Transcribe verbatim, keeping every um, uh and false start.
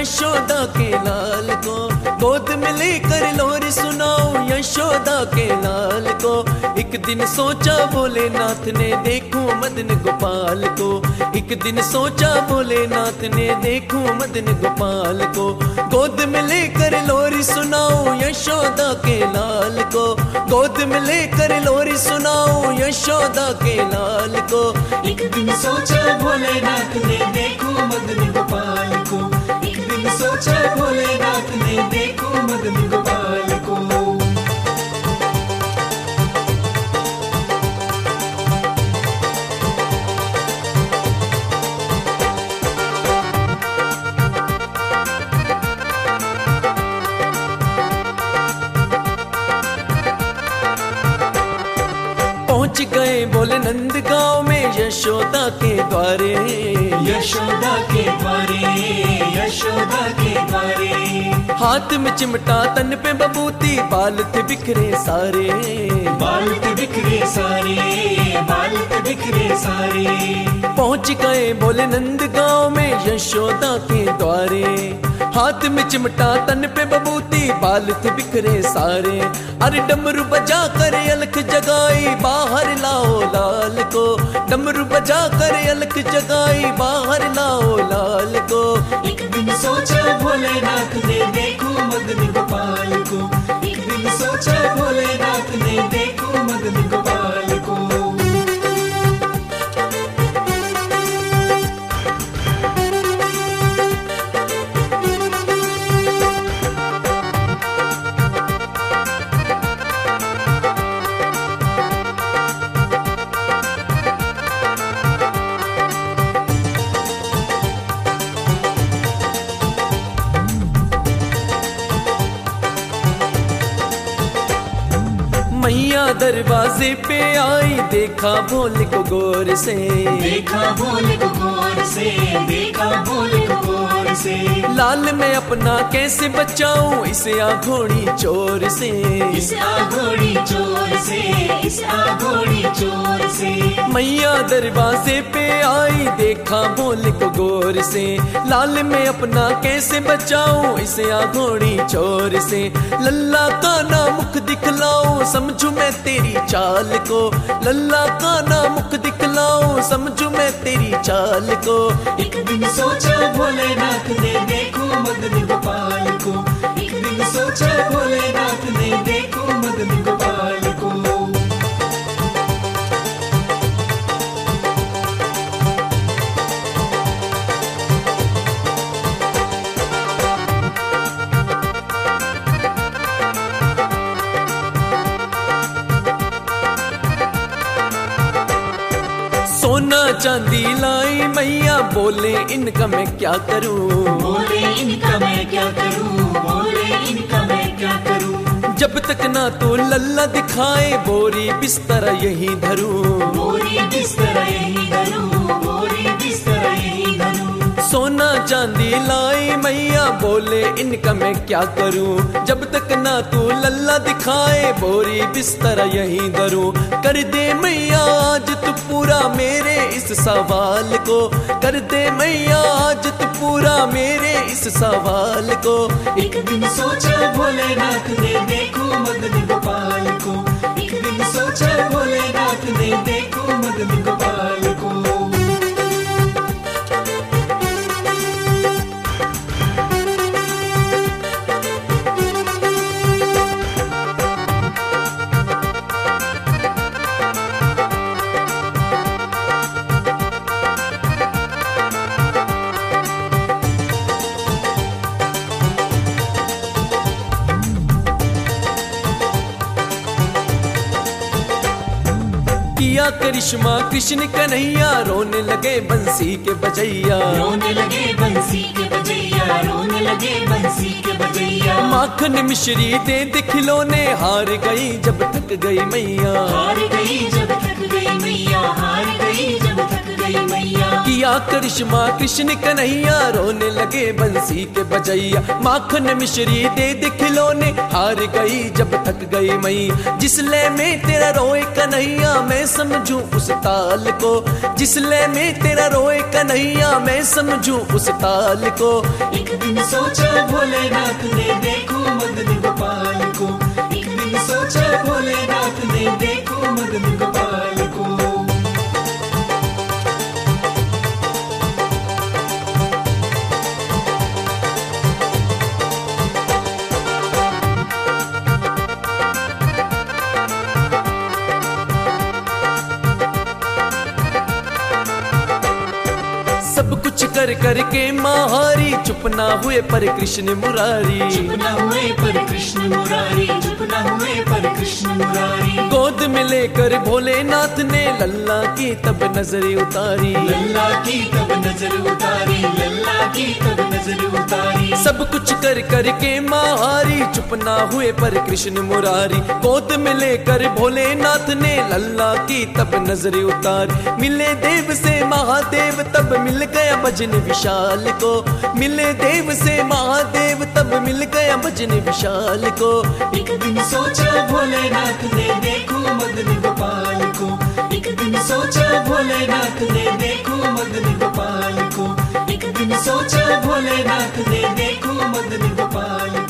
यशोदा के लाल को, गोद में लेकर लोरी सुनाऊं यशोदा के लाल को। एक दिन सोचा भोलेनाथ ने देखूं मदन गोपाल को, एक दिन सोचा भोलेनाथ ने देखूं मदन गोपाल को। गोद में लेकर लोरी सुनाऊं यशोदा के लाल को, गोद में लेकर लोरी सुनाऊं यशोदा के लाल को। एक दिन सोचा भोलेनाथ ने देखूं मदन गोपाल को, एक दिन सोचा भोलेनाथ ने देखूं मदन गोपाल को। पहुंच गए बोले नंद गांव में यशोदा के द्वारे, यशोदा के द्वारे, यशोदा के द्वारे। हाथ में चिमटा तन पे बबूती बाल थे बिखरे सारे, बाल थे बिखरे सारे, बाल थे बिखरे सारे। पहुंच गए बोले नंद गांव में यशोदा के द्वारे। हाथ में चिमटा तन पे बबूती बाल थे बिखरे सारे। अरे डमरू बजा कर अलख जगाई बाहर लाओ लाल को, डमरू बजा कर अलख जगाई बाहर लाओ लाल को। एक दिन सोचा भोलेनाथ ने देखूं मदन गोपाल को, एक दिन सोचा भोलेनाथ ने देखूं मदन गोपाल को। मैया दरवाजे पे आई देखा भोले को गौर से, देखा भोले को गौर से, देखा भोले को गौर से। लाल मैं अपना कैसे बचाऊं इस आघोड़ी चोर से, इस आघोड़ी चोर से, इस आघोड़ी चोर से। मैया दरवाजे पे आई देखा भोले को गौर से। लाल मैं अपना कैसे बचाऊं इस आघोड़ी चोर से। लल्ला का ना मुख दिखलाऊं समझू मैं तेरी चाल को, लल्ला का ना मुख दिखलाऊं समझू मैं तेरी चाल को। एक दिन सोचा भोलेनाथ ने देखूं मदन गोपाल को, एक दिन सोचा भोलेनाथ ने देखूं मदन गोपाल को। सोना चांदी लाई मैया बोले इनका मैं क्या करूं, बोले इनका मैं क्या करूं, बोले इनका मैं क्या करूं। जब तक ना तू लल्ला दिखाए बोरी बिस्तर यही धरूं, बोरी बिस्तर यही धरूं, बोरी बिस्तर यही धरूं। सोना चांदी लाई मैया बोले इनका मैं क्या करूं। जब तक ना तू लल्ला दिखाए बोरी बिस्तर यही धरूं। कर दे मैया आज तू पूरा मेरे इस सवाल को, कर दे मैया आज तू पूरा मेरे इस सवाल को। एक दिन सोचा भोलेनाथ ने देखूं मदन गोपाल को, एक दिन सोचा भोलेनाथ ने देखूं मदन गोपाल को। किया करिश्मा कृष्ण कन्हैया रोने लगे बंसी के बजैया, रोने लगे बंसी के बजैया, रोने लगे बंसी के बजैया। माखन मिश्री दे दे खिलौने हार गई जब थक गई मैया, हार गई जब थक गई मैया, हार गई जब थक गई मैया। किया करिश्मा कृष्ण कन्हैया, रोने लगे बंसी के बजैया। माखन मिश्री दे दे खिलौने, हार गई जब थक गई मई। जिस लय में तेरा रोए कन्हैया, मैं समझूं उस ताल को। जिस लय में तेरा रोए कन्हैया, मैं समझूं उस ताल को। एक दिन सोचा भोलेनाथ ने देखो मदन गोपाल को। एक दिन सोचा भोलेनाथ ने देखो मदन गोपाल को। सब कुछ कर कर के महारी, चुप ना हुए पर कृष्ण मुरारी। चुप ना हुए पर कृष्ण मुरारी, चुप ना हुए पर कृष्ण मुरारी। गोद में लेकर भोलेनाथ ने लल्ला की तब नजर उतारी। लल्ला की तब नजर उतारी, लल्ला की तब नजर उतारी। सब कुछ कर कर के महारी, चुप ना हुए पर कृष्ण मुरारी। गोद में लेकर भोलेनाथ ने लल्ला की तब नजर उतारी। मिले देव से महादेव तब मिल गया भजन विशाल को। मिले देव से महादेव तब मिल गया भजन विशाल को। एक दिन सोचा भोलेनाथ ने देखो मदन गोपाल को। एक दिन सोचा भोलेनाथ ने देखो मदन गोपाल को। एक दिन सोचा भोलेनाथ ने देखो मदन गोपाल को।